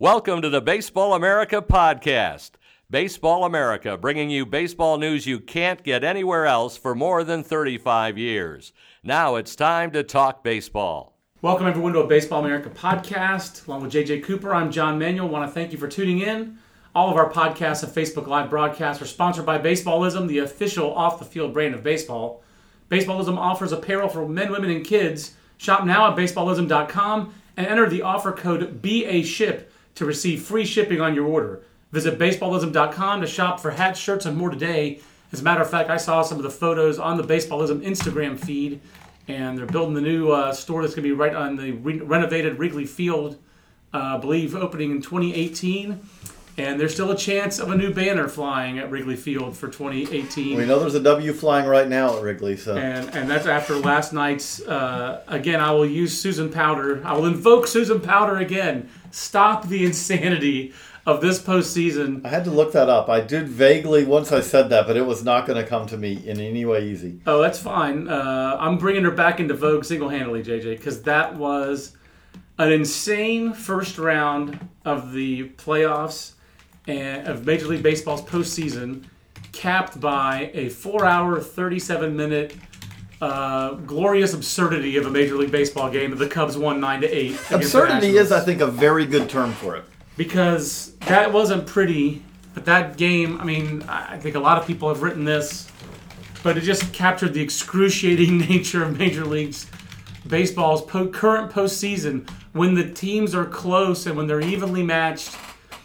Welcome to the Baseball America podcast. Baseball America, bringing you baseball news you can't get anywhere else for more than 35 years. Now it's time to talk baseball. Welcome everyone to a Baseball America podcast. Along with JJ Cooper, I'm John Manuel. I want to thank you for tuning in. All of our podcasts and Facebook Live broadcasts are sponsored by Baseballism, the official off-the-field brand of baseball. Baseballism offers apparel for men, women, and kids. Shop now at baseballism.com and enter the offer code BASHIP to receive free shipping on your order. Visit baseballism.com to shop for hats, shirts, and more today. As a matter of fact, I saw some of the photos on the Baseballism Instagram feed, and they're building the new store that's going to be right on the renovated Wrigley Field, I believe opening in 2018. And there's still a chance of a new banner flying at Wrigley Field for 2018. We know there's a W flying right now at Wrigley. So, and that's after last night's, again, I will use Susan Powder. I will invoke Susan Powder again. Stop the insanity of this postseason. I had to look that up. I did vaguely once I said that, but it was not going to come to me in any way easy. Oh, that's fine. I'm bringing her back into vogue single-handedly, JJ, because that was an insane first round of the playoffs and of Major League Baseball's postseason, capped by a 4-hour, 37-minute glorious absurdity of a Major League Baseball game that the Cubs won 9-8. Absurdity is, I think, a very good term for it. Because that wasn't pretty, but that game, I mean, I think a lot of people have written this, but it just captured the excruciating nature of Major League Baseball's current postseason, when the teams are close and when they're evenly matched.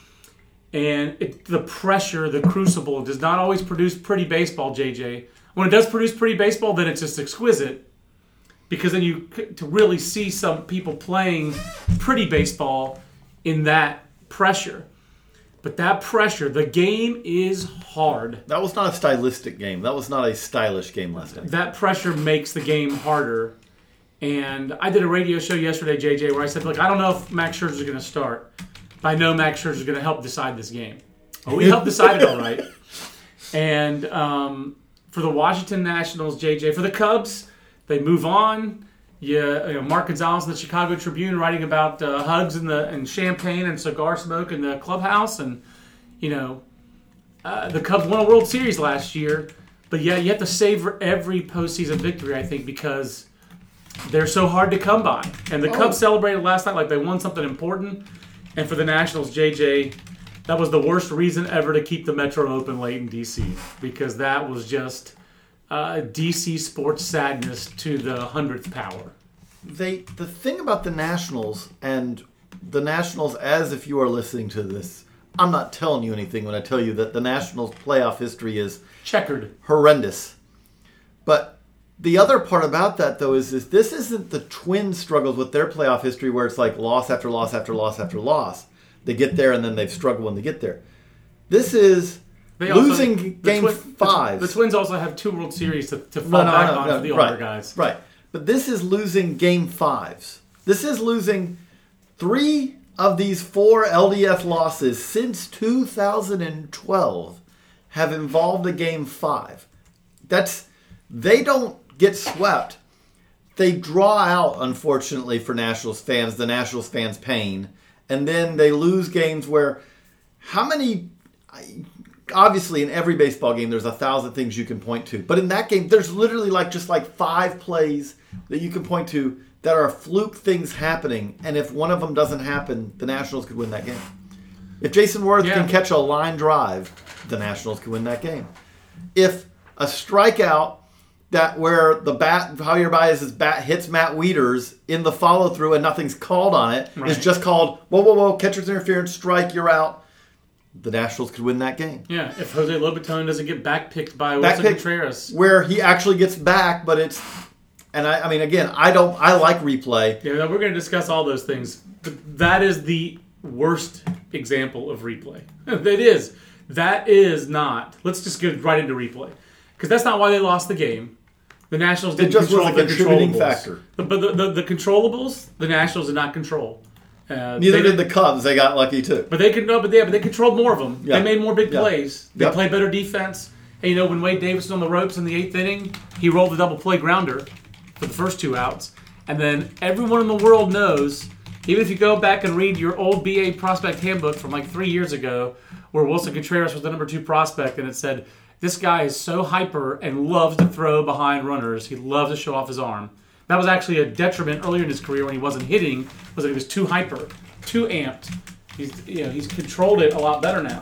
And the pressure, the crucible, does not always produce pretty baseball, JJ. When it does produce pretty baseball, then it's just exquisite. Because then to really see some people playing pretty baseball in that pressure. But that pressure, the game is hard. That was not a stylistic game. That was not a stylish game last night. That pressure makes the game harder. And I did a radio show yesterday, JJ, where I said, look, I don't know if Max Scherzer is going to start. But I know Max Scherzer is going to help decide this game. Well, we helped decide it all right. And for the Washington Nationals, JJ, for the Cubs, they move on. Mark Gonzalez in the Chicago Tribune writing about hugs and champagne and cigar smoke in the clubhouse. And, the Cubs won a World Series last year. But yeah, you have to savor every postseason victory, I think, because they're so hard to come by. And the Cubs celebrated last night like they won something important. And for the Nationals, JJ, that was the worst reason ever to keep the Metro open late in D.C. because that was just D.C. sports sadness to the 100th power. The thing about the Nationals, and the Nationals, as if you are listening to this, I'm not telling you anything when I tell you that the Nationals' playoff history is checkered, horrendous. But the other part about that, though, is this isn't the Twins' struggles with their playoff history where it's like loss after loss after loss after loss. They get there and then they've struggled when they get there. This is losing game 5. The Twins also have 2 World Series to fall back on for the older guys. Right. But this is losing game 5s. This is losing 3 of these 4 LDS losses since 2012 have involved a game 5. They don't get swept. They draw out, unfortunately, for Nationals fans, the Nationals fans' pain. And then they lose games where obviously in every baseball game there's 1,000 things you can point to. But in that game, there's literally just 5 plays that you can point to that are fluke things happening. And if one of them doesn't happen, the Nationals could win that game. If Jason Worth can catch a line drive, the Nationals could win that game. If a strikeout where the bat, Javier Baez's bat hits Matt Wieters in the follow-through and nothing's called on it, is just called, whoa, catcher's interference, strike, you're out. The Nationals could win that game. Yeah, if Jose Lobaton doesn't get back-picked by Wilson Contreras. Where he actually gets back, but it's... And I mean, again, I like replay. Yeah, we're going to discuss all those things. But that is the worst example of replay. It is. That is not... Let's just get right into replay. Because that's not why they lost the game. The Nationals didn't control the controllables. Factor. But the controllables, the Nationals did not control. Neither did the Cubs. They got lucky too. But they controlled more of them. Yeah. They made more big plays. They played better defense. And when Wade Davis was on the ropes in the 8th inning, he rolled the double play grounder for the first 2 outs. And then everyone in the world knows Even if you go back and read your old BA prospect handbook from like 3 years ago, where Wilson Contreras was the number 2 prospect, and it said, this guy is so hyper and loves to throw behind runners. He loves to show off his arm. That was actually a detriment earlier in his career when he wasn't hitting, was that he was too hyper, too amped. He's controlled it a lot better now,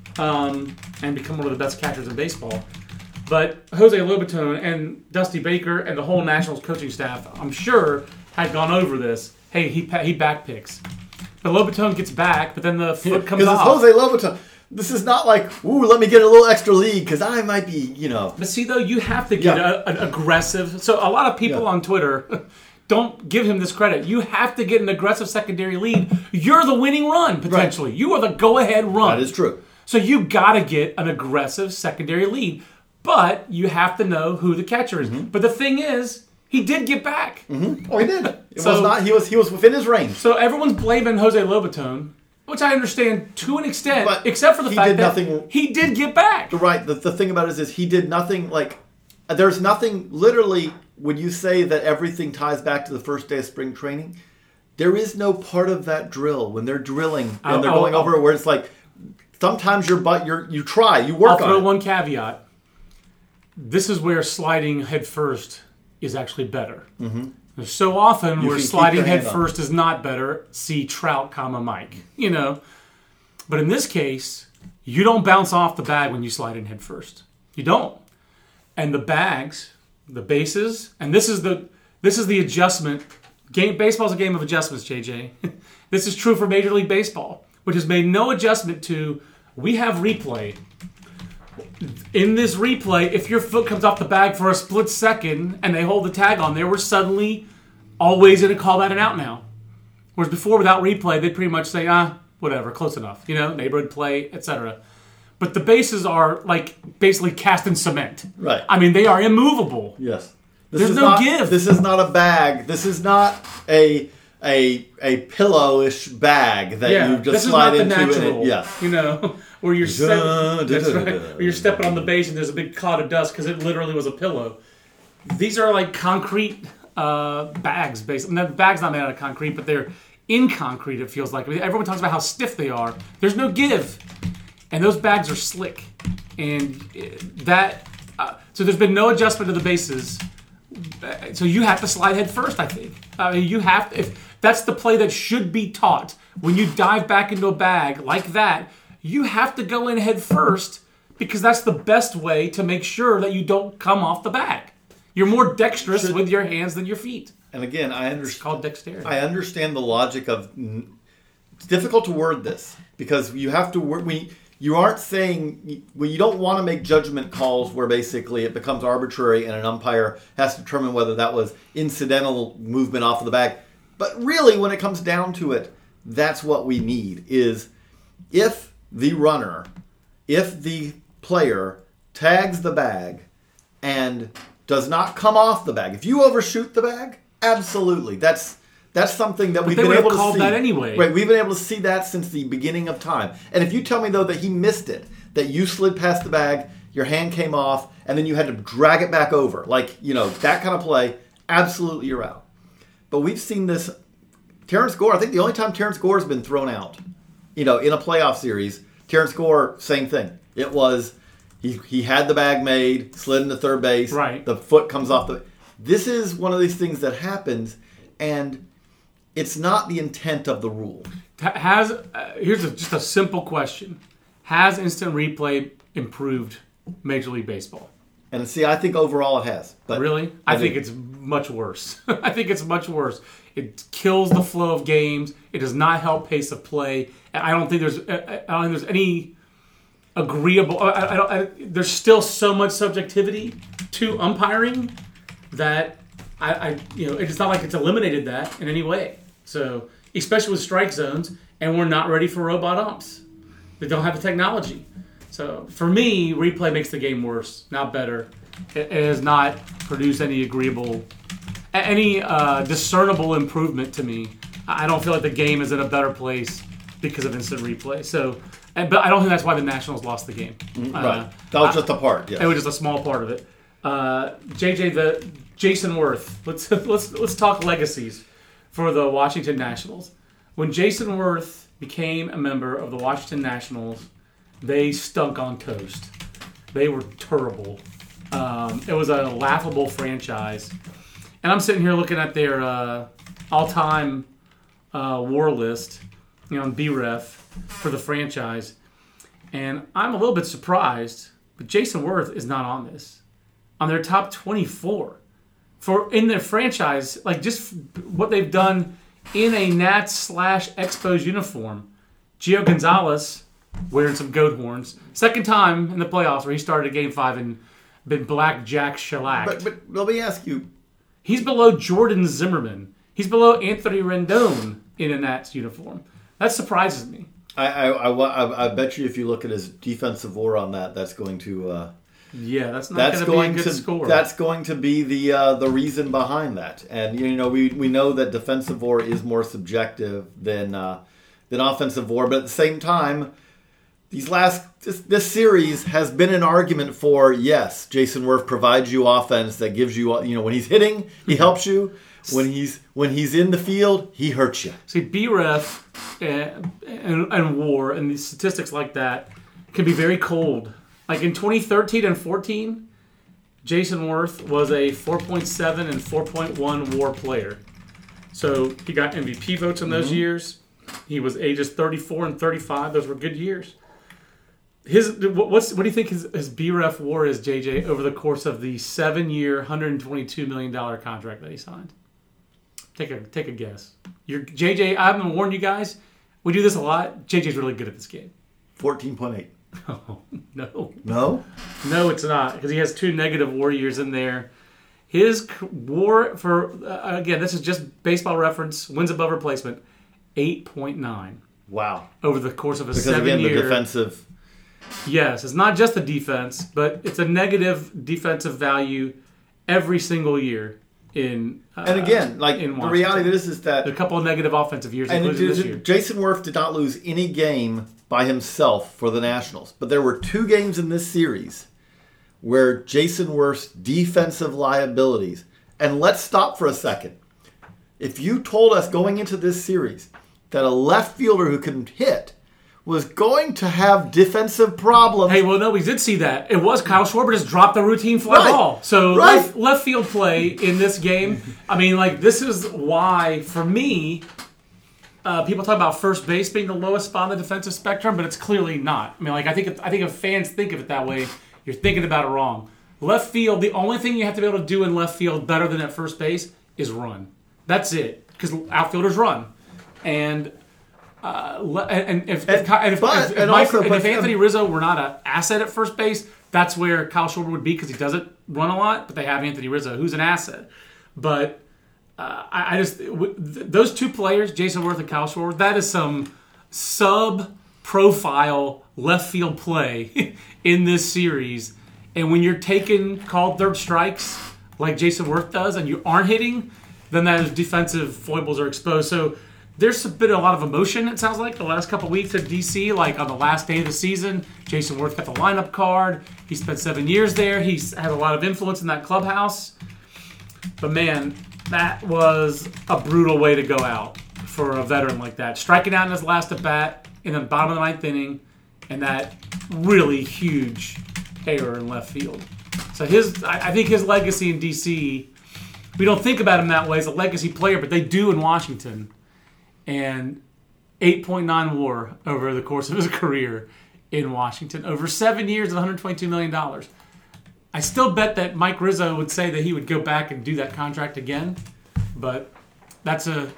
and become one of the best catchers in baseball. But Jose Lobaton and Dusty Baker and the whole Nationals coaching staff, I'm sure, had gone over this. Hey, he backpicks. But Lobaton gets back, but then the foot comes off. Because it's Jose Lobaton. This is not like, ooh, let me get a little extra lead because I might be, But see, though, you have to get an aggressive... So a lot of people on Twitter don't give him this credit. You have to get an aggressive secondary lead. You're the winning run, potentially. Right. You are the go-ahead run. That is true. So you got to get an aggressive secondary lead. But you have to know who the catcher is. Mm-hmm. But the thing is, he did get back. Mm-hmm. Oh, he did. He was within his range. So everyone's blaming Jose Lobaton, which I understand to an extent, but except for the fact that he did get back. Right. The thing about it is he did nothing like... There's nothing... Literally, when you say that everything ties back to the first day of spring training, there is no part of that drill when they're drilling and they're going over where it's like... Sometimes you work on it. I'll throw one caveat. This is where sliding head first is actually better. Mm-hmm. So often where sliding head first is not better, see Trout, Mike. But in this case, you don't bounce off the bag when you slide in head first. You don't. And the bags, the bases, and this is the adjustment. Baseball's a game of adjustments, JJ. This is true for Major League Baseball, which has made no adjustment to, we have replay. In this replay, if your foot comes off the bag for a split second and they hold the tag on there, we're suddenly always going to call that an out now. Whereas before, without replay, they'd pretty much say, whatever, close enough. Neighborhood play, etc. But the bases are like basically cast in cement. Right. I mean, they are immovable. Yes. There's no give. This is not a bag. This is not a pillow-ish bag that you just slide into. This is not the natural. Where you're where you're stepping on the base and there's a big cloud of dust because it literally was a pillow. These are like concrete bags, basically. The bag's not made out of concrete, but they're in concrete. It feels like everyone talks about how stiff they are. There's no give, and those bags are slick, and so there's been no adjustment to the bases. So you have to slide head first, I think. You have to, if that's the play that should be taught. When you dive back into a bag like that, you have to go in head first because that's the best way to make sure that you don't come off the bag. You're more dexterous with your hands than your feet. And again, It's called dexterity. I understand the logic of... It's difficult to word this because you have to... You aren't saying... you don't want to make judgment calls where basically it becomes arbitrary and an umpire has to determine whether that was incidental movement off of the bag. But really, when it comes down to it, that's what we need is if the player tags the bag and does not come off the bag, if you overshoot the bag, absolutely. That's something that we've been able to see. That anyway. Right, we've been able to see that since the beginning of time. And if you tell me, though, that he missed it, that you slid past the bag, your hand came off, and then you had to drag it back over, that kind of play, absolutely you're out. But we've seen this. Terrence Gore, I think the only time Terrence Gore has been thrown out, in a playoff series, Terrence Gore, same thing. It was, he had the bag made, slid into third base, right. The foot comes off the... This is one of these things that happens, and it's not the intent of the rule. Here's just a simple question. Has instant replay improved Major League Baseball? And see, I think overall it has. But really? I think it's much worse. I think it's much worse. It kills the flow of games. It does not help pace of play. I don't think there's any agreeable... there's still so much subjectivity to umpiring that it's not like it's eliminated that in any way. So, especially with strike zones, and we're not ready for robot umps. They don't have the technology. So, for me, replay makes the game worse, not better. It has not produced any discernible improvement to me. I don't feel like the game is in a better place because of instant replay. So, but I don't think that's why the Nationals lost the game. Right. That was just a part. Yes. It was just a small part of it. Jason Worth. Let's talk legacies for the Washington Nationals. When Jason Worth became a member of the Washington Nationals, they stunk on toast. They were terrible. It was a laughable franchise. And I'm sitting here looking at their all-time WAR list, on BREF for the franchise. And I'm a little bit surprised, but Jason Worth is not on this. On their top 24. In their franchise, like just what they've done in a Nats/Expos uniform. Gio Gonzalez wearing some goat horns. Second time in the playoffs where he started Game 5 and been blackjack shellacked. But let me ask you. He's below Jordan Zimmerman. He's below Anthony Rendon in a Nats uniform. That surprises me. I bet you if you look at his defensive WAR on that's going to... that's not going to be a good score. That's going to be the reason behind that. And we know that defensive WAR is more subjective than offensive WAR, but at the same time, this series has been an argument for, yes, Jason Worth provides you offense that gives you, when he's hitting, he helps you. When he's in the field, he hurts you. See, BREF and WAR and these statistics like that can be very cold. Like in 2013 and 14, Jason Worth was a 4.7 and 4.1 WAR player. So he got MVP votes in those years. He was ages 34 and 35. Those were good years. What do you think his BREF WAR is, JJ, over the course of the 7-year, $122 million contract that he signed? Take a guess. JJ, I haven't warned you guys. We do this a lot. JJ's really good at this game. 14.8. Oh, no. No? No, it's not, because he has 2 negative WAR years in there. His WAR for, again, this is just baseball reference, wins above replacement, 8.9. Wow. Over the course of a 7-year. Because, again, the defensive... Yes, it's not just the defense, but it's a negative defensive value every single year in and again, like in the reality of this is that a couple of negative offensive years, including this year. Jason Worth did not lose any game by himself for the Nationals, but there were 2 games in this series where Jason Worth's defensive liabilities. And let's stop for a second. If you told us going into this series that a left fielder who can hit was going to have defensive problems. Hey, well, no, we did see that. It was Kyle Schwarber just dropped the routine fly ball. So left field play in this game. I mean, like, this is why, for me, people talk about first base being the lowest spot on the defensive spectrum, but it's clearly not. I mean, like, I think if fans think of it that way, you're thinking about it wrong. Left field, the only thing you have to be able to do in left field better than at first base is run. That's it, because outfielders run. And if Anthony Rizzo were not an asset at first base, that's where Kyle Schwarber would be, because he doesn't run a lot, but they have Anthony Rizzo, who's an asset. But those 2 players, Jason Worth and Kyle Schwarber, that is some sub-profile left field play in this series. And when you're taking called third strikes like Jason Worth does, and you aren't hitting, then those defensive foibles are exposed. So there's been a lot of emotion, it sounds like, the last couple of weeks at D.C. Like on the last day of the season, Jason Worth got the lineup card. He spent 7 years there. He's had a lot of influence in that clubhouse. But man, that was a brutal way to go out for a veteran like that. Striking out in his last at-bat in the bottom of the 9th inning, and that really huge error in left field. So I think his legacy in D.C., we don't think about him that way as a legacy player, but they do in Washington. And 8.9 WAR over the course of his career in Washington. Over 7 years and $122 million. I still bet that Mike Rizzo would say that he would go back and do that contract again. But I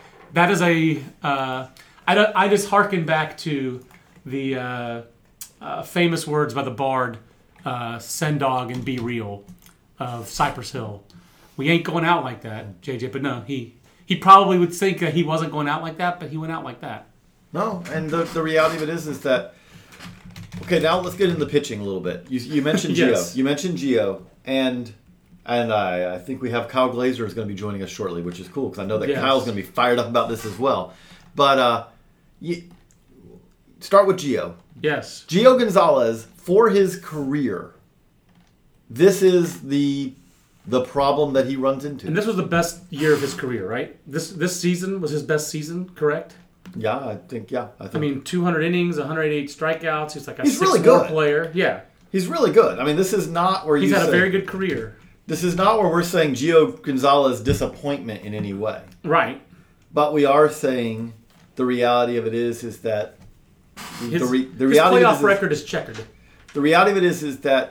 just hearken back to the famous words by the Bard, Send Dog and Be Real of Cypress Hill. We ain't going out like that, JJ. But no, he probably would think that he wasn't going out like that, but he went out like that. No, and the reality of it is that, okay, now let's get into the pitching a little bit. You mentioned Gio. Yes. You mentioned Gio, and I think we have Kyle Glazer is going to be joining us shortly, which is cool, because I know that Kyle's going to be fired up about this as well. But start with Gio. Yes. Gio Gonzalez, for his career, this is the problem that he runs into. And this was the best year of his career, right? This season was his best season, correct? Yeah, I think. I mean, 200 innings, 188 strikeouts. He's like a He's really 6'4" good. player. Yeah. He's really good. I mean, this is not where He's had a very good career. This is not where we're saying Gio Gonzalez disappointment in any way. Right. But we are saying the reality of it is that His reality playoff record is checkered. The reality of it is that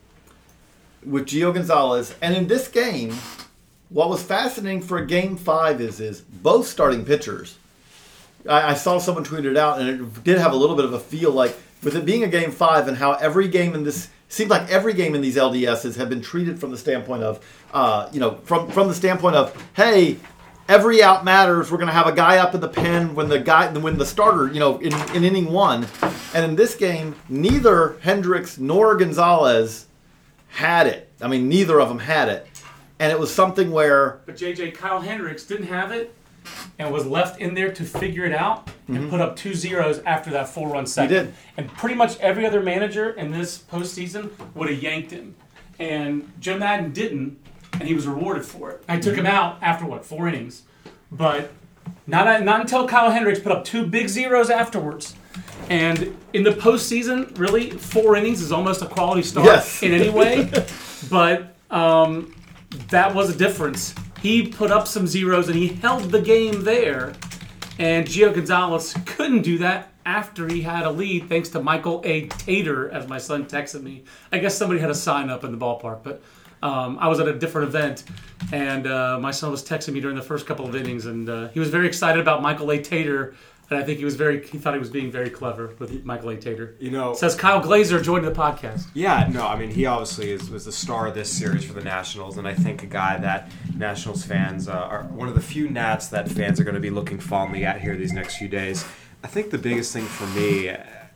with Gio Gonzalez, and in this game, what was fascinating for Game 5 is both starting pitchers. I saw someone tweet it out, and it did have a little bit of a feel like, with it being a Game 5 and how every game in this, seemed like every game in these LDSs have been treated from the standpoint of, from the standpoint of, hey, every out matters. We're going to have a guy up in the pen when the starter, in inning 1. And in this game, neither Hendricks nor Gonzalez had it. I mean, neither of them had it. And it was something where... But Kyle Hendricks didn't have it and was left in there to figure it out and put up 2 zeros after that 4-run second. He did. And pretty much every other manager in this postseason would have yanked him. And Joe Madden didn't, and he was rewarded for it. I took him out after, 4 innings. But not until Kyle Hendricks put up 2 big zeros afterwards. And in the postseason, really, 4 innings is almost a quality start in any way. But that was a difference. He put up some zeros and he held the game there. And Gio Gonzalez couldn't do that after he had a lead, thanks to Michael A. Tater, as my son texted me. I guess somebody had a sign up in the ballpark, but I was at a different event, and my son was texting me during the first couple of innings, and he was very excited about Michael A. Tater. And I think he thought he was being very clever with Michael A. Tater. Says Kyle Glazer joined the podcast. Yeah, no, I mean, he obviously was the star of this series for the Nationals, and I think a guy that Nationals fans are one of the few Nats that fans are going to be looking fondly at here these next few days. I think the biggest thing for me...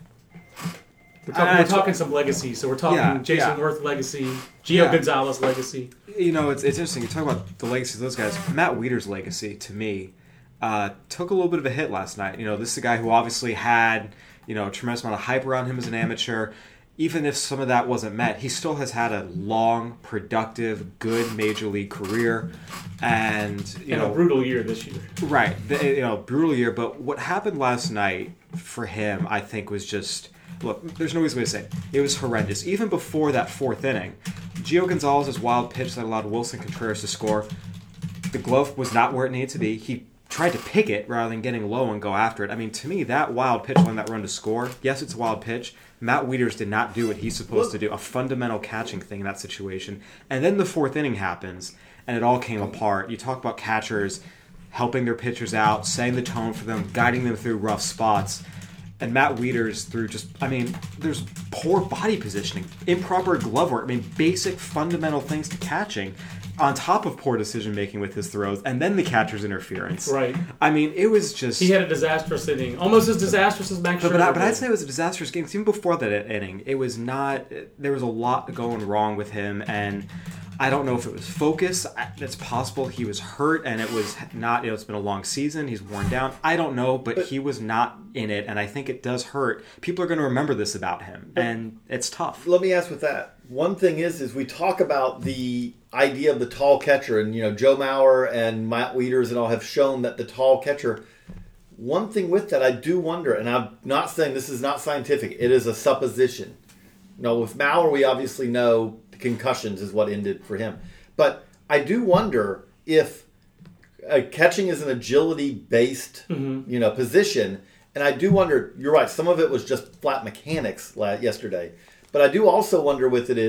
We're talking some legacy, so we're talking Jason Worth legacy, Gio Gonzalez legacy. It's interesting. You talk about the legacy of those guys. Matt Wieters' legacy, to me, took a little bit of a hit last night. This is a guy who obviously had, a tremendous amount of hype around him as an amateur. Even if some of that wasn't met, he still has had a long, productive, good major league career. And, a brutal year this year. Right. Brutal year. But what happened last night for him, I think, was just... Look, there's no easy way to say it. It was horrendous. Even before that 4th inning, Gio Gonzalez's wild pitch that allowed Wilson Contreras to score, the glove was not where it needed to be. He tried to pick it rather than getting low and go after it. I mean, to me, that wild pitch on that run to score, yes, it's a wild pitch. Matt Wieters did not do what he's supposed to do, a fundamental catching thing in that situation. And then the 4th inning happens, and it all came apart. You talk about catchers helping their pitchers out, setting the tone for them, guiding them through rough spots. And Matt Wieters through there's poor body positioning, improper glove work, basic fundamental things to catching, on top of poor decision-making with his throws, and then the catcher's interference. Right. It was just... He had a disastrous inning. Almost as disastrous as Max Scherzer. But I'd say it was a disastrous game. Even before that inning, it was not... There was a lot going wrong with him, and I don't know if it was focus. It's possible he was hurt, and it was not... it's been a long season. He's worn down. I don't know, but he was not in it, and I think it does hurt. People are going to remember this about him, and it's tough. Let me ask with that. One thing is we talk about the idea of the tall catcher, and Joe Mauer and Matt Wieters and all have shown that the tall catcher. One thing with that, I do wonder, and I'm not saying this is not scientific, it is a supposition. With Mauer, we obviously know the concussions is what ended for him. But I do wonder if catching is an agility-based position, and I do wonder, you're right, some of it was just flat mechanics yesterday. But I do also wonder with it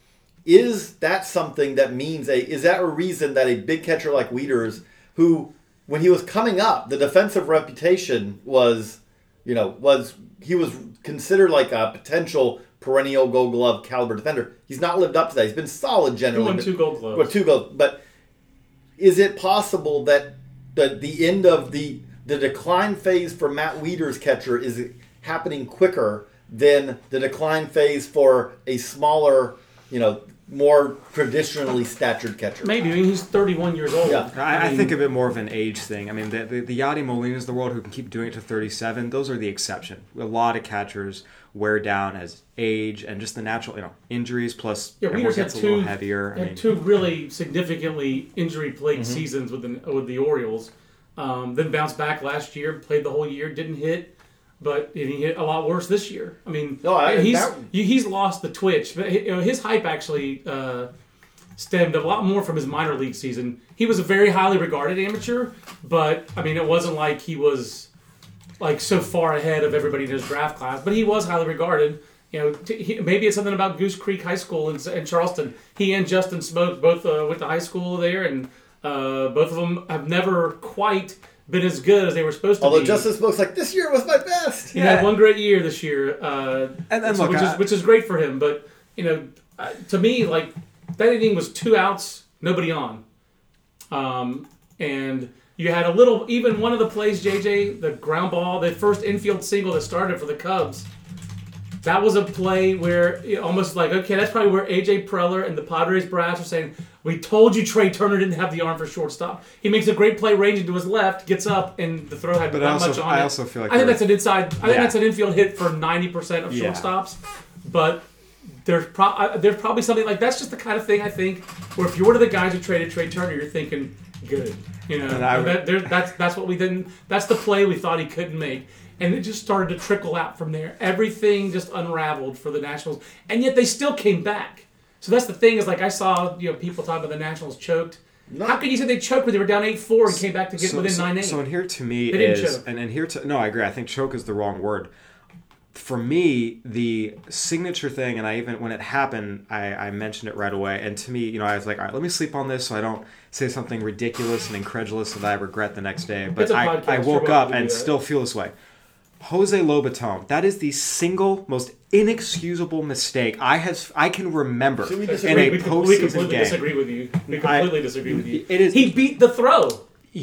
is that something that means is that a reason that a big catcher like Wieters, who when he was coming up, the defensive reputation was he was considered like a potential perennial Gold Glove caliber defender. He's not lived up to that. He's been solid generally. He won 2 Gold Gloves. Well, 2 Gold. But is it possible that the end of the decline phase for Matt Wieters' catcher is happening quicker than the decline phase for a smaller, more traditionally statured catcher? Maybe. He's 31 years old. Yeah. I think of it more of an age thing. The Yadi Molinas of the world who can keep doing it to 37, those are the exception. A lot of catchers wear down as age and just the natural, injuries, plus everyone gets a little heavier. Had 2 really significantly injury-plagued seasons with the Orioles. Then bounced back last year, played the whole year, didn't hit. But he hit a lot worse this year. I mean, he's lost the twitch. But his hype actually stemmed a lot more from his minor league season. He was a very highly regarded amateur, but I mean, it wasn't like he was like so far ahead of everybody in his draft class. But he was highly regarded. Maybe it's something about Goose Creek High School in Charleston. He and Justin Smoke both went to high school there, and both of them have never quite been as good as they were supposed to be. Although Justin Smoke's like, this year was my best. He had one great year this year, which is great for him. But, to me, like, that inning was 2 outs, nobody on. And you had even one of the plays, JJ, the ground ball, the first infield single that started for the Cubs, that was a play where almost like, okay, that's probably where A.J. Preller and the Padres brass are saying, we told you Trey Turner didn't have the arm for shortstop. He makes a great play ranging to his left, gets up, and the throw had not much on it. I also feel like I think that's an inside. I think that's an infield hit for 90% of shortstops. But there's probably something like that's just the kind of thing I think where if you're one of the guys who traded Trey Turner, you're thinking good. That's what we didn't. That's the play we thought he couldn't make. And it just started to trickle out from there. Everything just unraveled for the Nationals, and yet they still came back. So that's the thing is like I saw people talking about the Nationals choked. How could you say they choked when they were down 8-4 and came back to get within 9-8? So and here to me is no, I agree. I think choke is the wrong word. For me, the signature thing, and I even when it happened, I mentioned it right away. And to me, I was like, all right, let me sleep on this so I don't say something ridiculous and incredulous that I regret the next day. But I woke up and still feel this way. Jose Lobaton, that is the single most inexcusable mistake I can remember in a postseason game. Disagree with you. We completely disagree with you. It is. He beat the throw.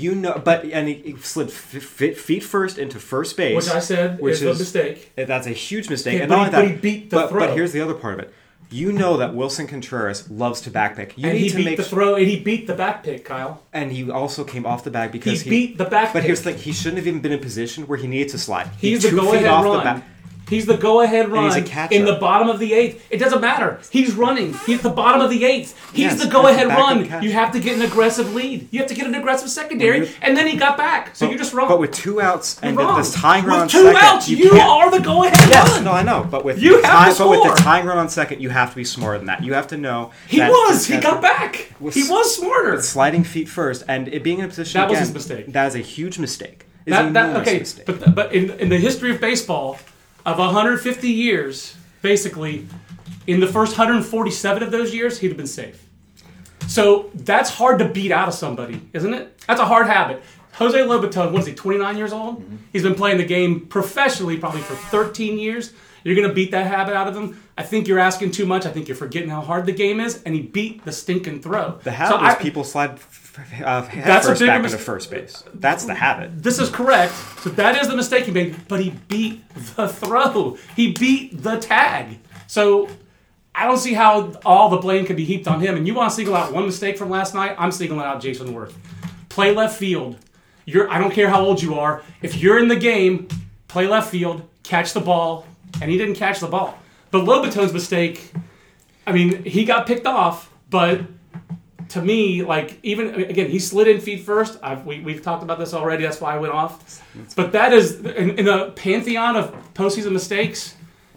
And he slid feet first into first base, which I said is a mistake. That's a huge mistake. Yeah, and not only that, he beat the throw. But here's the other part of it. That Wilson Contreras loves to backpick. He beat the throw, and he beat the backpick, Kyle. And he also came off the bag because he beat the backpick. But here's the thing: he shouldn't have even been in position where he needed to slide. He's the go-ahead run. He's the go-ahead run he's a catcher. In the bottom of the 8th. It doesn't matter. He's running. He's the bottom of the 8th. He's the go-ahead run. You have to get an aggressive lead. You have to get an aggressive secondary, and then he got back. So you're just wrong. But with 2 outs and this tying run on second, with 2 outs, you are the go-ahead run. No, I know. But with you have to score. But with the tying run on second, you have to be smarter than that. You have to know. He got back. He was smarter. With sliding feet first, and it being in a position that was his mistake. That is a huge mistake. Mistake. But in the history of baseball. Of 150 years, basically, in the first 147 of those years, he'd have been safe. So that's hard to beat out of somebody, isn't it? That's a hard habit. Jose Lobaton, what is he, 29 years old? Mm-hmm. He's been playing the game professionally probably for 13 years. You're going to beat that habit out of him? I think you're asking too much. I think you're forgetting how hard the game is, and he beat the stinking throw. The habit is people slide head first back into first base. That's the habit. This is correct. So that is the mistake he made, but he beat the throw. He beat the tag. So I don't see how all the blame can be heaped on him. And you want to single out one mistake from last night? I'm singling out Jason Worth. Play left field. I don't care how old you are. If you're in the game, play left field, catch the ball. And he didn't catch the ball. But Lobaton's mistake, I mean, he got picked off, but to me, he slid in feet first. We've talked about this already. That's why I went off. But that is, in a pantheon of postseason mistakes,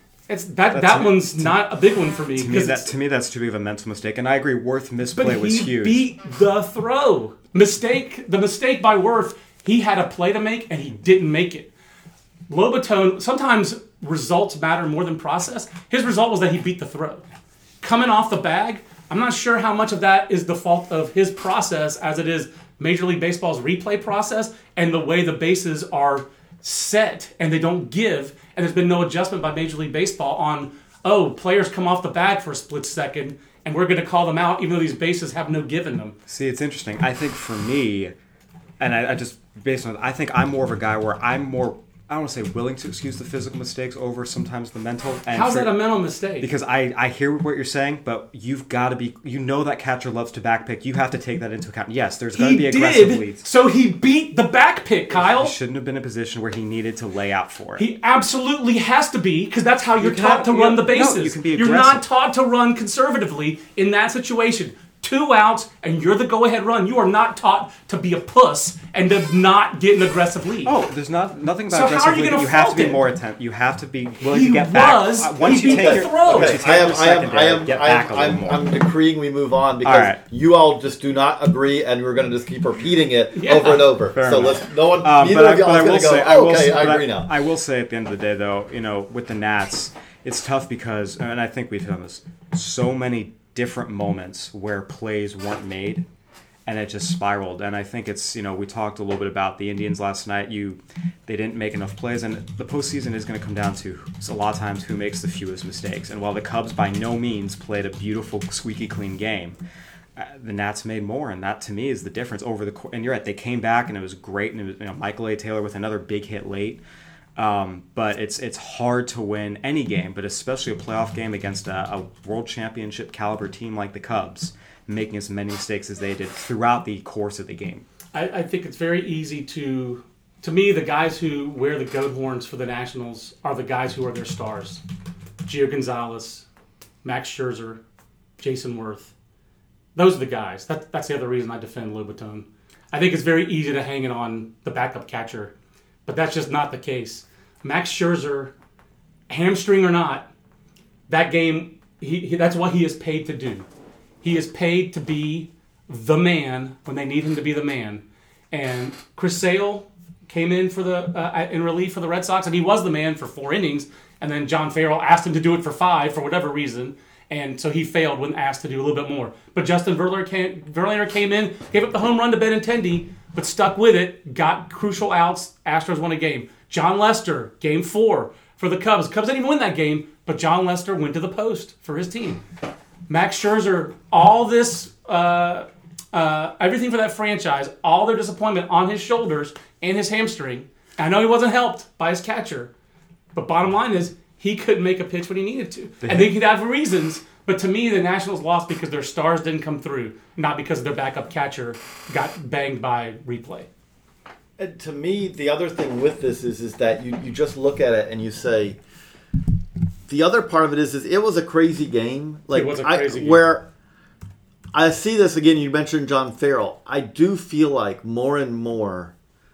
that one's not a big one for me. To me, that's too big of a mental mistake. And I agree, Worth misplay was huge. He beat the throw. The mistake by Worth, he had a play to make, and he didn't make it. Lobaton, sometimes results matter more than process. His result was that he beat the throw. Coming off the bag, I'm not sure how much of that is the fault of his process as it is Major League Baseball's replay process and the way the bases are set and they don't give. And there's been no adjustment by Major League Baseball on, players come off the bag for a split second and we're going to call them out even though these bases have no give in them. See, it's interesting. I think for me, and I just, based on it, I think I'm more of a guy where I'm more, I don't want to say willing to excuse the physical mistakes over sometimes the mental. And how's that a mental mistake? Because I hear what you're saying, but you've got to be, that catcher loves to backpick. You have to take that into account. Yes, there's going to be aggressive leads. So he beat the backpick, Kyle. He shouldn't have been in a position where he needed to lay out for it. He absolutely has to be, because that's how you're taught to run the bases. No, you can be aggressive. You're not taught to run conservatively in that situation. 2 outs and you're the go-ahead run, you are not taught to be a puss and to not get an aggressive lead. Oh, there's nothing about So aggressive how are you lead. gonna You have to be fault it? more attentive. You have to be willing He to get back. was. Once He you beat take the your throw. once you take your secondary, get back a little more. I'm agreeing we move on because All right. you all just do not agree, and we're going to just keep repeating it Yeah. over and over. Fair So enough. let's no one, But neither of y'all I is will going to go. say, I will Okay, say- I but agree now. I will say at the end of the day, though, with the Nats, it's tough because, and I think we've done this, so many different moments where plays weren't made, and it just spiraled. And I think it's, we talked a little bit about the Indians last night. They didn't make enough plays, and the postseason is going to come down to a lot of times who makes the fewest mistakes. And while the Cubs by no means played a beautiful, squeaky clean game, the Nats made more, and that to me is the difference over the. And you're right, they came back and it was great, and it was Michael A. Taylor with another big hit late. But it's hard to win any game, but especially a playoff game against a world championship caliber team like the Cubs, making as many mistakes as they did throughout the course of the game. I think it's very easy to me, the guys who wear the goat horns for the Nationals are the guys who are their stars. Gio Gonzalez, Max Scherzer, Jason Worth. Those are the guys. That's the other reason I defend Lobaton. I think it's very easy to hang it on the backup catcher, but that's just not the case. Max Scherzer, hamstring or not, that game, that's what he is paid to do. He is paid to be the man when they need him to be the man. And Chris Sale came in for in relief for the Red Sox, and he was the man for 4 innings. And then John Farrell asked him to do it for 5 for whatever reason, and so he failed when asked to do a little bit more. But Justin Verlander came in, gave up the home run to Benintendi, but stuck with it, got crucial outs. Astros won a game. John Lester, Game 4 for the Cubs. Cubs didn't even win that game, but John Lester went to the post for his team. Max Scherzer, all this, everything for that franchise, all their disappointment on his shoulders and his hamstring. I know he wasn't helped by his catcher, but bottom line is he couldn't make a pitch when he needed to. And they could have reasons, but to me, the Nationals lost because their stars didn't come through, not because their backup catcher got banged by replay. And to me, the other thing with this is that you just look at it and you say, the other part of it is it was a crazy game. Like, It was a crazy game. Where I see this again, you mentioned John Farrell. I do feel like more and more,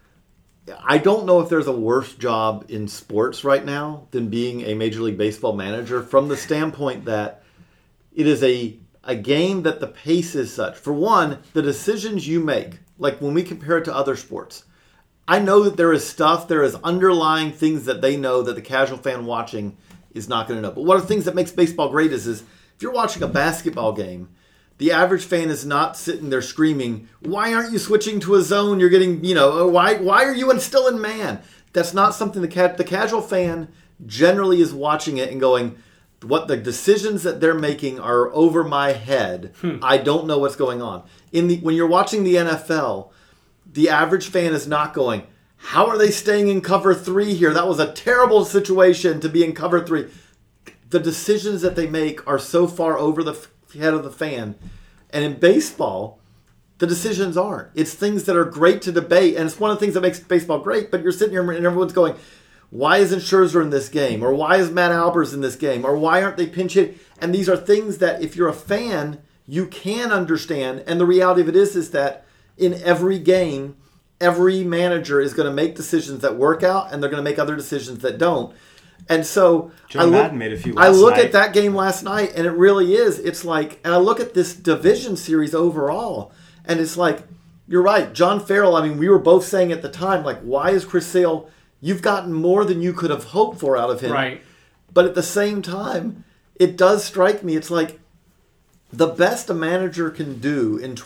I don't know if there's a worse job in sports right now than being a Major League Baseball manager, from the standpoint that it is a game that the pace is such. For one, the decisions you make, like when we compare it to other sports, I know that there is underlying things that they know that the casual fan watching is not going to know. But one of the things that makes baseball great is if you're watching a basketball game, the average fan is not sitting there screaming, "Why aren't you switching to a zone? You're getting, why are you still in man?" That's not something the casual fan generally is watching it and going, what the decisions that they're making are over my head. I don't know what's going on. When you're watching the NFL, the average fan is not going, "How are they staying in cover 3 here? That was a terrible situation to be in cover 3. The decisions that they make are so far over the head of the fan. And in baseball, the decisions aren't. It's things that are great to debate, and it's one of the things that makes baseball great, but you're sitting here and everyone's going, why isn't Scherzer in this game? Or why is Matt Albers in this game? Or why aren't they pinch hitting? And these are things that if you're a fan, you can understand. And the reality of it is that in every game, every manager is going to make decisions that work out, and they're going to make other decisions that don't. And so Joe Madden made a few I last look night. at that game last night, and it really is. It's like, and I look at this division series overall, and it's like, you're right. John Farrell, we were both saying at the time, like, why is Chris Sale, you've gotten more than you could have hoped for out of him. Right. But at the same time, it does strike me, it's like, the best a manager can do in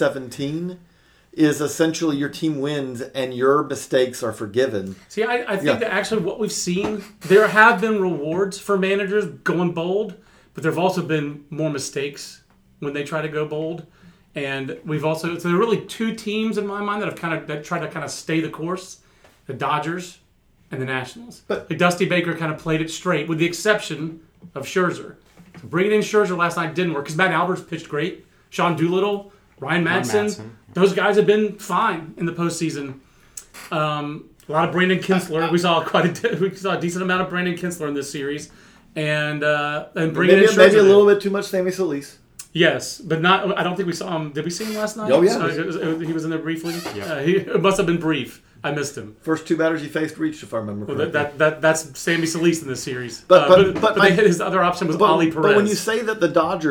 2017 is essentially your team wins and your mistakes are forgiven. See, I think that actually what we've seen, there have been rewards for managers going bold, but there have also been more mistakes when they try to go bold. And we've also, so there are really 2 teams in my mind that have tried to stay the course: the Dodgers and the Nationals. But Dusty Baker kind of played it straight, with the exception of Scherzer. So bringing in Scherzer last night didn't work because Matt Albers pitched great. Sean Doolittle, Ryan Madsen. Those guys have been fine in the postseason. A lot of Brandon Kinsler. We saw a decent amount of Brandon Kinsler in this series, and bringing in Scherzer. Maybe a little bit too much Sammy Solis. Yes, but not. I don't think we saw him. Did we see him last night? Oh, yeah. He was in there briefly. Yeah. It must have been brief. I missed him. First 2 batters he faced reached, if I remember correctly. That's Sammy Solis in this series. But his other option was Ali Perez. But when you say that the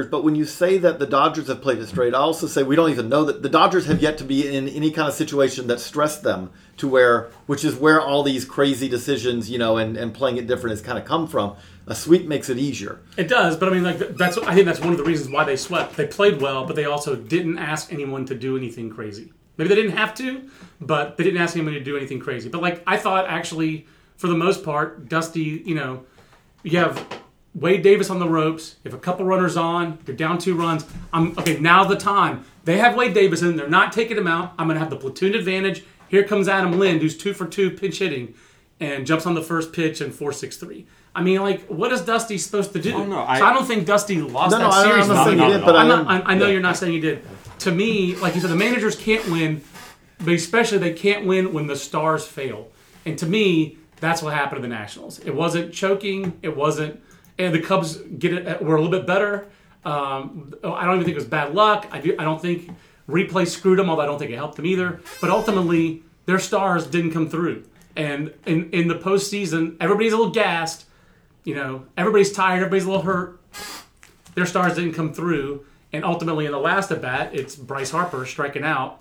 Dodgers have played it straight, I also say we don't even know that the Dodgers have yet to be in any kind of situation that stressed them to which is where all these crazy decisions, and playing it different has kind of come from. A sweep makes it easier. It does, but I mean, I think that's one of the reasons why they swept. They played well, but they also didn't ask anyone to do anything crazy. Maybe they didn't have to, but they didn't ask anybody to do anything crazy. But I thought actually, for the most part, Dusty, you have Wade Davis on the ropes. You have a couple runners on. You're down 2 runs. Now's the time. They have Wade Davis in. They're not taking him out. I'm going to have the platoon advantage. Here comes Adam Lind, who's 2 for 2 pinch hitting, and jumps on the first pitch and 4.63. I mean, what is Dusty supposed to do? Oh, no, I don't think Dusty lost that I'm series. not saying he did, but I know you're not saying he did. To me, like you said, the managers can't win, but especially they can't win when the stars fail. And to me, that's what happened to the Nationals. It wasn't choking. It wasn't. And the Cubs were a little bit better. I don't even think it was bad luck. I don't think replay screwed them, although I don't think it helped them either. But ultimately, their stars didn't come through. And in the postseason, everybody's a little gassed. Everybody's tired. Everybody's a little hurt. Their stars didn't come through. And ultimately, in the last at bat, it's Bryce Harper striking out.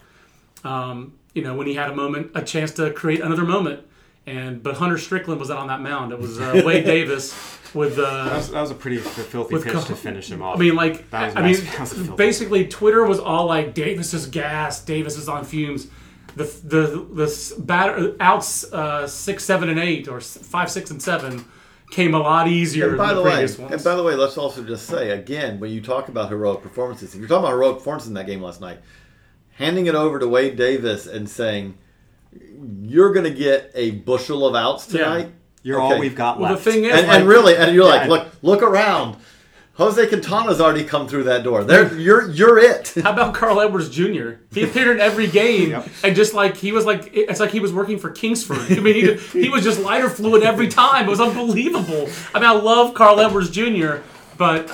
When he had a chance to create another moment. But Hunter Strickland was out on that mound. It was Wade Davis with that was a pretty filthy pitch to finish him off. Basically, Twitter was all like, Davis is gassed. Davis is on fumes. The batter outs 6, 7, and 8, or 5, 6, and 7 came a lot easier than the previous ones. And by the way, let's also just say, again, when you talk about heroic performances, if you're talking about heroic performances in that game last night, handing it over to Wade Davis and saying, you're going to get a bushel of outs tonight. Yeah. You're all we've got left. Well, the thing is, and you're look around. Jose Quintana's already come through that door. You're it. How about Carl Edwards Jr.? He appeared in every game, and it's like he was working for Kingsford. I mean, he was just lighter fluid every time. It was unbelievable. I mean, I love Carl Edwards Jr., but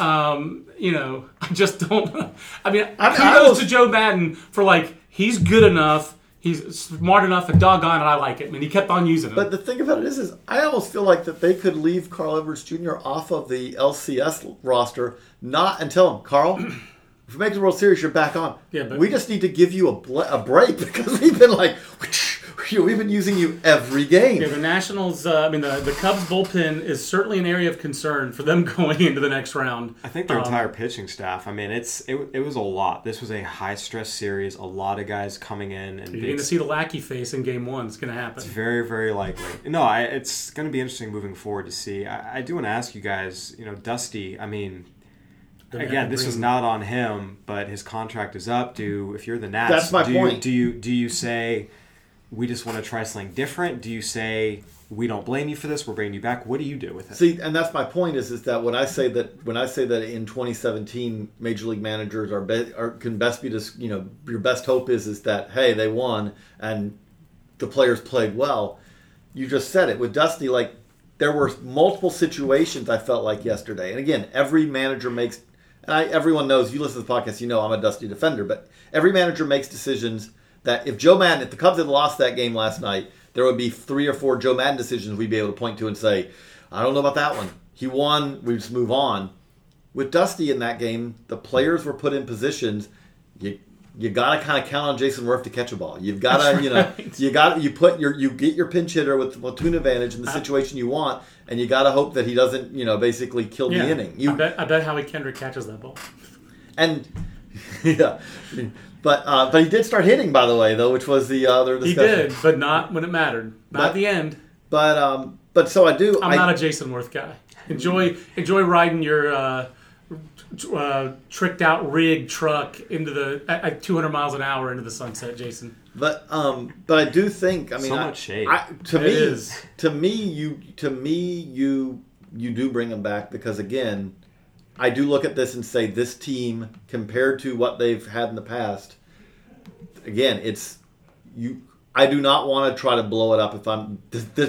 I just don't. I mean, kudos to Joe Madden for he's good enough. He's smart enough and doggone it, I like it. And he kept on using it. But the thing about it is I almost feel like that they could leave Carl Edwards Jr. off of the LCS roster, and tell him, Carl, if we make the World Series, you're back on. Yeah, but we just need to give you a break because we've been we've been using you every game. Yeah, the Nationals, the Cubs bullpen is certainly an area of concern for them going into the next round. I think their entire pitching staff. I mean, it was a lot. This was a high stress series. A lot of guys coming in, and you're going to see the Lackey face in Game 1. It's going to happen. It's very, very likely. No, it's going to be interesting moving forward to see. I do want to ask you guys. Dusty. I mean. Again, this is not on him, but his contract is up. If you're the Nats, that's my point. Do you say we just want to try something different? Do you say we don't blame you for this? We're bringing you back. What do you do with it? See, and that's my point is that when I say that in 2017 major league managers can best be just your best hope is that hey, they won and the players played well. You just said it with Dusty. There were multiple situations I felt like yesterday, and again, every manager makes. And everyone knows, you listen to the podcast, I'm a Dusty defender, but every manager makes decisions that if the Cubs had lost that game last night, there would be 3 or 4 Joe Madden decisions we'd be able to point to and say, I don't know about that one. He won, we just move on. With Dusty in that game, the players were put in positions, you got to kind of count on Jason Worth to catch a ball. You've got to, you get your pinch hitter with the platoon advantage in the situation you want, and you got to hope that he doesn't, basically kill the inning. I bet Howie Kendrick catches that ball. And but he did start hitting, by the way, though, which was the other discussion. He did, but not when it mattered. Not at the end. But so I do. I'm not a Jason Worth guy. Enjoy riding your. Tricked out rig truck at 200 miles an hour into the sunset, Jason. But I do think so much shade. To me, you do bring them back because again, I do look at this and say this team compared to what they've had in the past. Again, I do not want to try to blow it up if I'm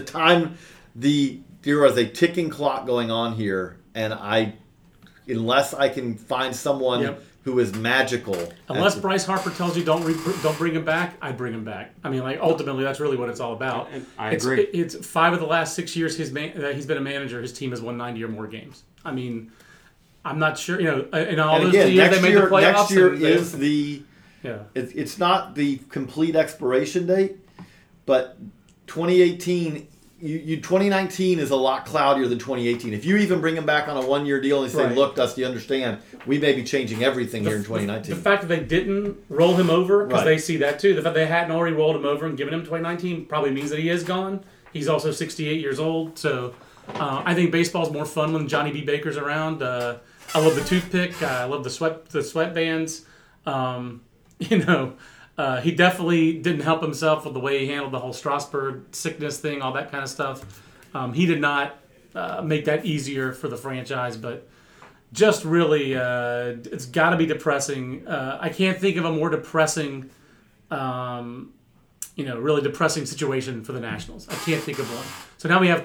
there is a ticking clock going on here, and unless I can find someone who is magical. Unless Bryce Harper tells you don't bring him back, I bring him back. I mean, like ultimately, that's really what it's all about. And I agree. It's 5 of the last 6 years he's been a manager. His team has won 90 or more games. I mean, I'm not sure. In all those years they made the playoffs. Next year is the. Yeah. It's not the complete expiration date, but 2018. 2019 is a lot cloudier than 2018. If you even bring him back on a 1-year deal and say, right. Look, Dusty, understand, we may be changing everything here in 2019. The fact that they didn't roll him over, because Right. they see that too. The fact they hadn't already rolled him over and given him 2019 probably means that he is gone. He's also 68 years old. So I think baseball's more fun when Johnny B. Baker's around. I love the toothpick. I love the sweatbands. He definitely didn't help himself with the way he handled the whole Strasburg sickness thing, all that kind of stuff. He did not make that easier for the franchise, but just really, it's got to be depressing. I can't think of a more depressing, really depressing situation for the Nationals. I can't think of one. So now we have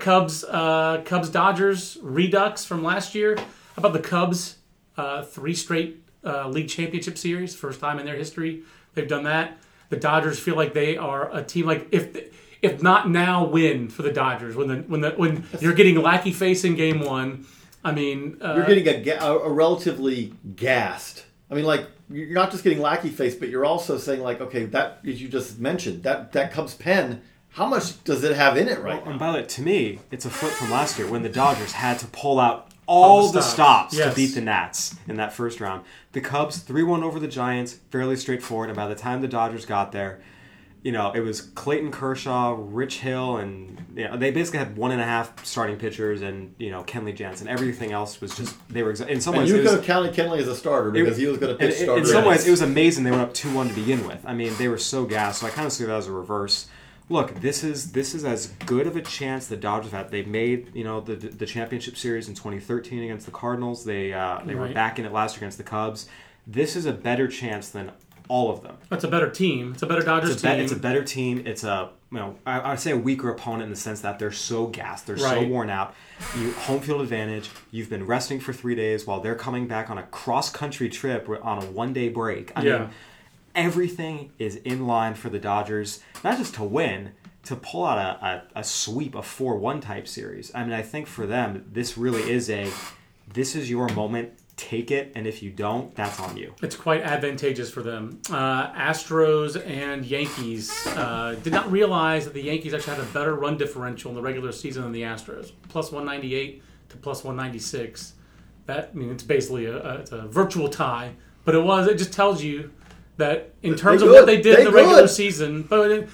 Cubs-Dodgers redux from last year. How about the Cubs? 3 straight league championship series, first time in their history. They've done that. The Dodgers feel like they are a team. Like if not now, when for the Dodgers when you're getting Lackey face in game 1. I mean, you're getting a relatively gassed. I mean, like you're not just getting Lackey face, but you're also saying like, okay, that as you just mentioned, that Cubs pen. How much does it have in it right now? And by the way, to me, it's a flip from last year when the Dodgers had to pull out all the stops yes. to beat the Nats in that first round. The Cubs 3-1 over the Giants, fairly straightforward. And by the time the Dodgers got there, it was Clayton Kershaw, Rich Hill, and they basically had 1.5 starting pitchers, and Kenley Jansen. Everything else was just they were in some ways. And you could have counted Kenley as a starter because he was going to pitch starter. In some ways, it was amazing they went up 2-1 to begin with. I mean, they were so gassed. So I kind of see that as a reverse. Look, this is as good of a chance the Dodgers have. They made the championship series in 2013 against the Cardinals. They were back in it last year against the Cubs. This is a better chance than all of them. That's a better team. It's a better Dodgers team. It's a better team. It's I would say a weaker opponent in the sense that they're so gassed. They're so worn out. Home field advantage. You've been resting for 3 days while they're coming back on a cross-country trip on a 1-day break. I mean, everything is in line for the Dodgers, not just to win, to pull out a sweep, a 4-1 type series. I mean, I think for them, this really is this is your moment. Take it, and if you don't, that's on you. It's quite advantageous for them. Astros and Yankees did not realize that the Yankees actually had a better run differential in the regular season than the Astros, plus 198 to plus 196. It's basically it's a virtual tie, but it just tells you that in terms of what they did in the regular season, the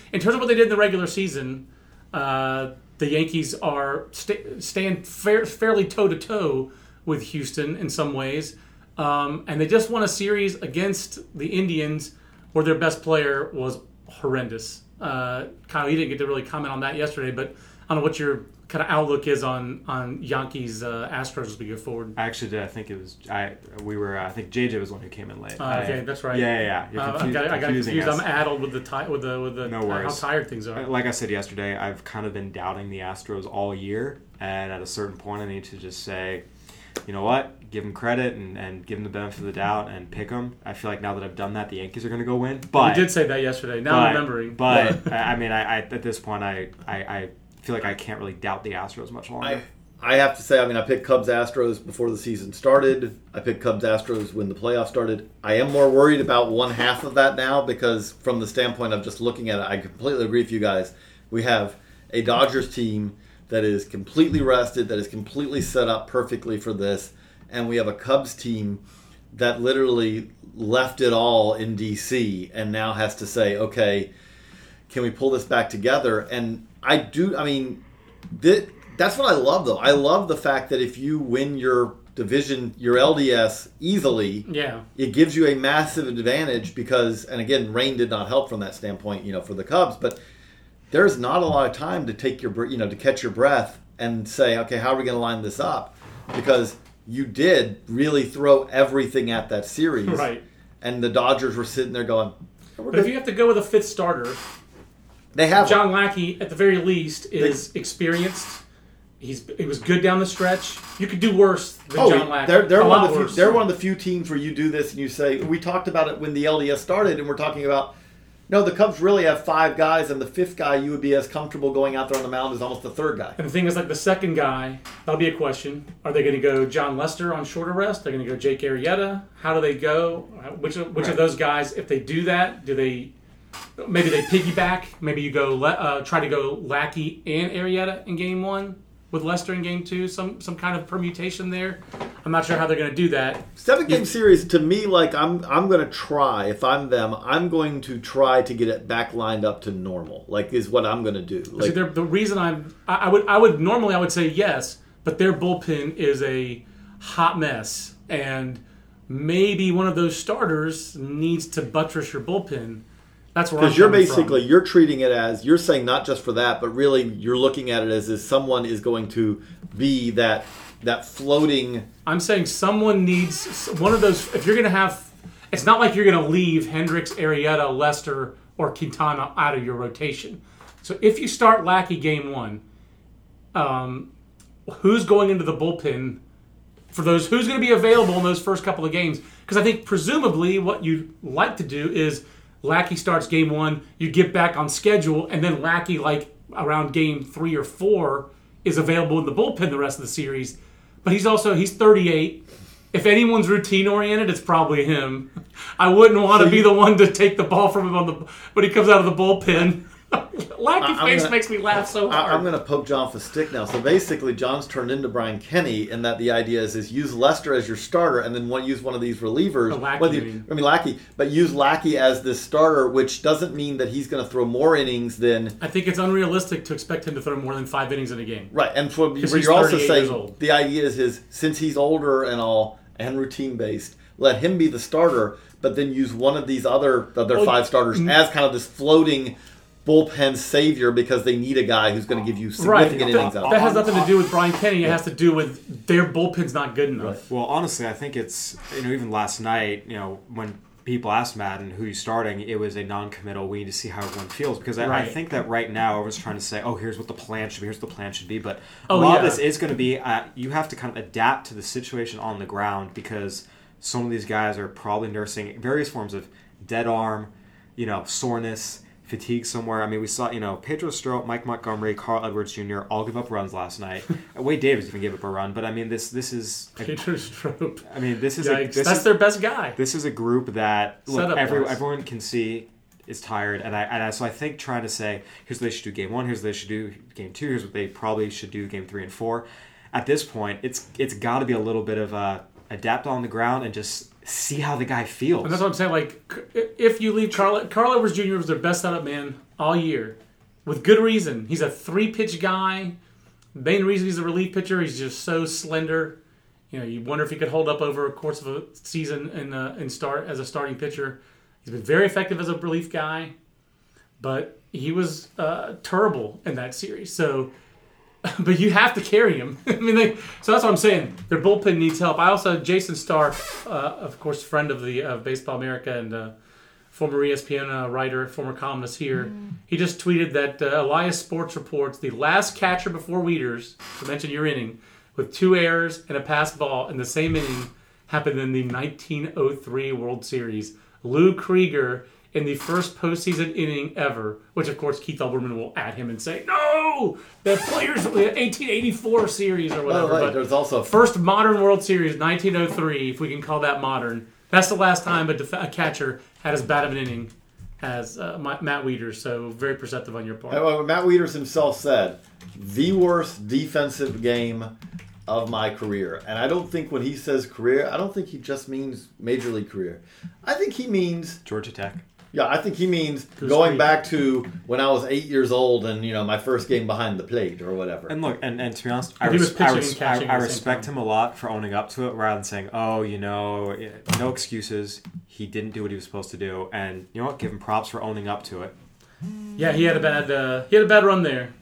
Yankees are stand fairly toe-to-toe with Houston in some ways. And they just won a series against the Indians where their best player was horrendous. Kyle, you didn't get to really comment on that yesterday, but I don't know what your kind of outlook is on Yankees Astros as we go forward. I actually did. I think it was I think JJ was the one who came in late. Okay, that's right. Yeah. I got confused. I'm addled with the no worries. how tired things are. Like I said yesterday, I've kind of been doubting the Astros all year, and at a certain point, I need to just say, you know what? Give them credit and give them the benefit of the doubt and pick them. I feel like now that I've done that, the Yankees are going to go win. But you did say that yesterday. Now I'm remembering. But I mean, I at this point, I feel like I can't really doubt the Astros much longer. I have to say, I picked Cubs-Astros before the season started. I picked Cubs-Astros when the playoffs started. I am more worried about one half of that now because from the standpoint of just looking at it, I completely agree with you guys. We have a Dodgers team that is completely rested, that is completely set up perfectly for this, and we have a Cubs team that literally left it all in D.C. and now has to say, okay, can we pull this back together? And that's what I love, though. I love the fact that if you win your division, your LDS, easily, it gives you a massive advantage because, and again, rain did not help from that standpoint, for the Cubs, but there's not a lot of time to take your, to catch your breath and say, okay, how are we going to line this up? Because you did really throw everything at that series. Right. And the Dodgers were sitting there going, but if you have to go with a fifth starter, they have John Lackey, at the very least, is experienced He was good down the stretch. You could do worse than John Lackey. They're one of the few teams where you do this and you say, we talked about it when the LDS started, and we're talking about, no, the Cubs really have 5 guys, and the 5th guy you would be as comfortable going out there on the mound as almost the 3rd guy. And the thing is, like the 2nd guy, that'll be a question. Are they going to go John Lester on shorter rest? They're going to go Jake Arrieta? How do they go? Which of those guys, if they do that, maybe they piggyback? Maybe you go try to go Lackey and Arrieta in game 1 with Lester in game 2? Some kind of permutation there. I'm not sure how they're going to do that. 7-game series, to me, like I'm going to try. If I'm them, I'm going to try to get it back lined up to normal. Like is what I'm going to do. Like, see, the reason I would normally say yes, but their bullpen is a hot mess, and maybe one of those starters needs to buttress your bullpen. That's where I'm coming from. You're treating it as, you're saying not just for that, but really you're looking at it as someone is going to be that floating. I'm saying someone needs one of those. If you're going to have, it's not like you're going to leave Hendricks, Arrieta, Lester, or Quintana out of your rotation. So if you start Lackey game 1, who's going into the bullpen for those? Who's going to be available in those first couple of games? Because I think presumably what you'd like to do is Lackey starts game 1, you get back on schedule, and then Lackey, like around game 3 or 4, is available in the bullpen the rest of the series. But he's 38. If anyone's routine oriented, it's probably him. I wouldn't want to be the one to take the ball from him when he comes out of the bullpen. Lackey face makes me laugh so hard. I'm going to poke John for stick now. So basically, John's turned into Brian Kenny, and that the idea is use Lester as your starter, and then use one of these relievers. Lackey, but use Lackey as this starter, which doesn't mean that he's going to throw more innings than. I think it's unrealistic to expect him to throw more than 5 innings in a game. Right, and you're also saying the idea is since he's older and routine based, let him be the starter, but then use one of these other 5 starters as kind of this floating bullpen savior because they need a guy who's going to give you significant innings out. That has nothing to do with Brian Kenny. It has to do with their bullpen's not good enough. Right. Well, honestly, I think it's, even last night, when people asked Madden who he's starting, it was a non-committal. We need to see how everyone feels because I think that right now everyone's trying to say, here's what the plan should be, but a lot of this is going to be, you have to kind of adapt to the situation on the ground because some of these guys are probably nursing various forms of dead arm, soreness, fatigue somewhere. I mean, we saw, Pedro Strop, Mike Montgomery, Carl Edwards Jr. all give up runs last night. Wade Davis even gave up a run, but I mean, this is Pedro Strop. I mean, that's their best guy. This is a group that everyone can see is tired, and so I think trying to say here's what they should do game 1, here's what they should do game 2, here's what they probably should do game 3 and 4. At this point, it's got to be a little bit of adapt on the ground and just see how the guy feels. And that's what I'm saying. Like, if you leave Carl Edwards Jr. was their best setup man all year, with good reason. He's a 3-pitch guy. Main reason he's a relief pitcher, he's just so slender. You wonder if he could hold up over a course of a season and start as a starting pitcher. He's been very effective as a relief guy, but he was terrible in that series. So. But you have to carry him. I mean, so that's what I'm saying. Their bullpen needs help. I also, Jason Stark, of course, friend of Baseball America and former ESPN writer, former columnist here. He just tweeted that Elias Sports reports the last catcher before Wieters, to mention your inning, with 2 errors and a passed ball in the same inning happened in the 1903 World Series. Lou Krieger in the first postseason inning ever, which of course Keith Olbermann will at him and say, no, the players, the 1884 series or whatever. But there's also first modern World Series, 1903, if we can call that modern. That's the last time a catcher had as bad of an inning as Matt Wieters, so very perceptive on your part. Matt Wieters himself said, the worst defensive game of my career. And I don't think when he says career, I don't think he just means Major League career. I think he means Georgia Tech. Yeah, I think he means going back to when I was 8 years old and, my first game behind the plate or whatever. And look, and to be honest, I respect him a lot for owning up to it rather than saying, no excuses. He didn't do what he was supposed to do. And you know what? Give him props for owning up to it. Yeah, he had a bad run there.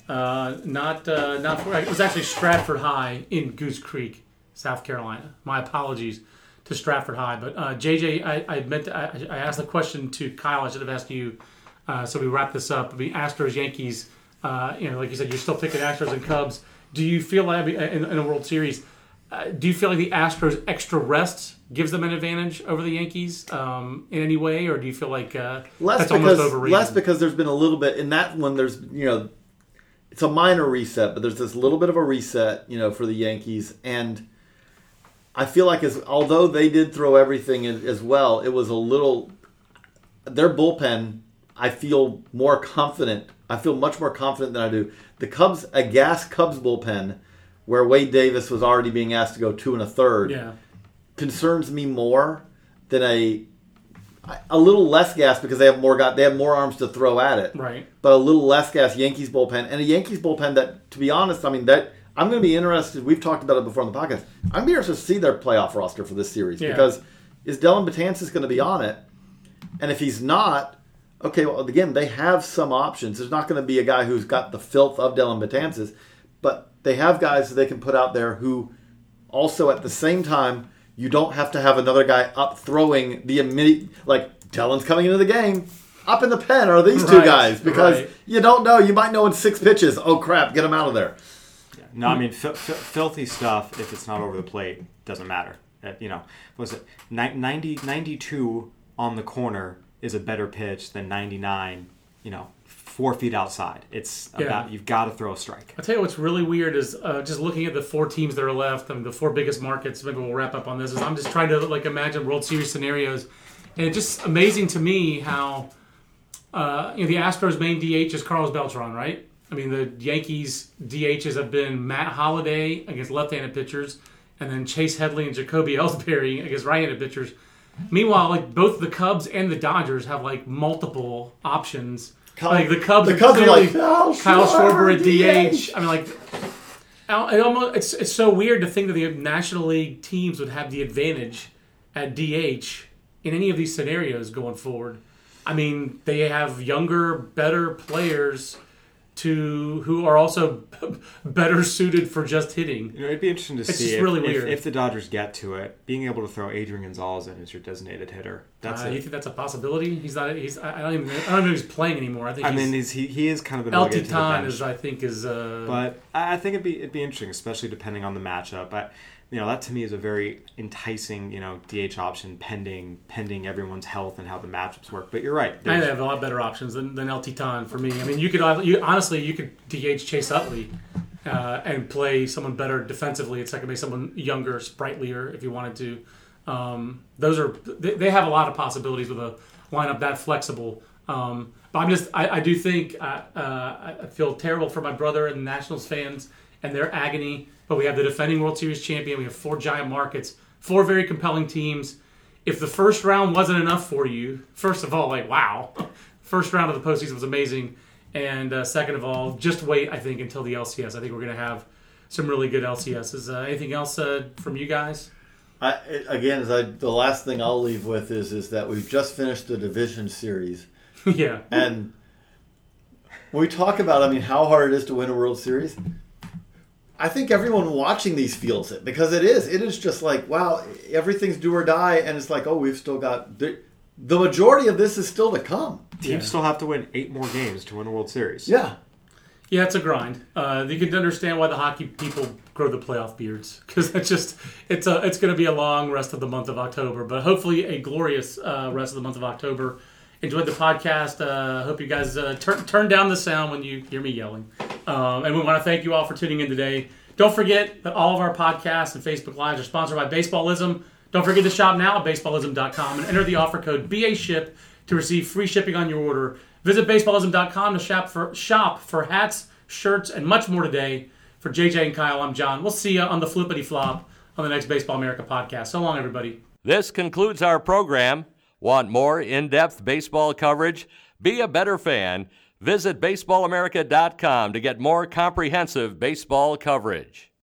It was actually Stratford High in Goose Creek, South Carolina. My apologies to Stratford High, but JJ, I asked the question to Kyle. I should have asked you. So we wrap this up. I mean, Astros, Yankees. Like you said, you're still picking Astros and Cubs. Do you feel like in a World Series, do you feel like the Astros' extra rest gives them an advantage over the Yankees in any way, or do you feel like that's almost overrated? Less because there's been a little bit in that one. There's it's a minor reset, but there's this little bit of a reset for the Yankees, and I feel like although they did throw everything in as well, it was a little their bullpen. I feel more confident. I feel much more confident than I do. The Cubs, a gas Cubs bullpen, where Wade Davis was already being asked to go 2 1/3, concerns me more than a little less gas because they have more arms to throw at it. Right. But a little less gas Yankees bullpen, and a Yankees bullpen that, to be honest, that I'm going to be interested. We've talked about it before on the podcast. I'm going to be interested to see their playoff roster for this series because is Dellin Betances going to be on it? And if he's not, okay, well, again, they have some options. There's not going to be a guy who's got the filth of Dellin Betances, but they have guys that they can put out there who also at the same time, you don't have to have another guy up throwing the immediate, like Dellin's coming into the game. Up in the pen are these two guys because you don't know. You might know in 6 pitches, oh crap, get them out of there. Yeah. No, I mean, filthy stuff, if it's not over the plate, doesn't matter. What was it? 92 on the corner is a better pitch than 99, 4 feet outside. It's about you've got to throw a strike. I'll tell you what's really weird is just looking at the 4 teams that are left, the 4 biggest markets, maybe we'll wrap up on this, is I'm just trying to imagine World Series scenarios. And it's just amazing to me how the Astros' main DH is Carlos Beltran, right? I mean, the Yankees' DHs have been Matt Holliday against left-handed pitchers, and then Chase Headley and Jacoby Ellsbury against right-handed pitchers. Meanwhile, both the Cubs and the Dodgers have multiple options. The Cubs are like Kyle Schwarber at DH. I mean, it's so weird to think that the National League teams would have the advantage at DH in any of these scenarios going forward. I mean, they have younger, better players who are also better suited for just hitting. It'd be interesting to see just really weird. If the Dodgers get to it, being able to throw Adrian Gonzalez in as your designated hitter. You think that's a possibility? He's not. I don't know if he's playing anymore. He is kind of an El Titan is. But I think it'd be interesting, especially depending on the matchup. That to me is a very enticing, DH option pending everyone's health and how the matchups work. But you're right. They have a lot better options than El Titan for me. I mean, you could DH Chase Utley and play someone better defensively at second base, someone younger, sprightlier if you wanted to. They have a lot of possibilities with a lineup that flexible. But I do think I feel terrible for my brother and the Nationals fans and their agony. But we have the defending World Series champion. We have 4 giant markets, 4 very compelling teams. If the first round wasn't enough for you, first of all, wow. First round of the postseason was amazing. And second of all, just wait, I think, until the LCS. I think we're going to have some really good LCSs. Anything else from you guys? The last thing I'll leave with is that we've just finished the division series. Yeah. And when we talk about, how hard it is to win a World Series, I think everyone watching these feels it because it is. It is just wow, everything's do or die, and it's we've still got the majority of this is still to come. Teams still have to win 8 more games to win a World Series. Yeah. Yeah, it's a grind. You can understand why the hockey people grow the playoff beards because it's going to be a long rest of the month of October, but hopefully a glorious rest of the month of October. Enjoyed the podcast. Hope you guys turn down the sound when you hear me yelling. And we want to thank you all for tuning in today. Don't forget that all of our podcasts and Facebook Lives are sponsored by Baseballism. Don't forget to shop now at baseballism.com and enter the offer code BASHIP to receive free shipping on your order. Visit baseballism.com to shop for hats, shirts, and much more today. For JJ and Kyle, I'm John. We'll see you on the Flippity Flop on the next Baseball America podcast. So long, everybody. This concludes our program. Want more in-depth baseball coverage? Be a better fan. Visit baseballamerica.com to get more comprehensive baseball coverage.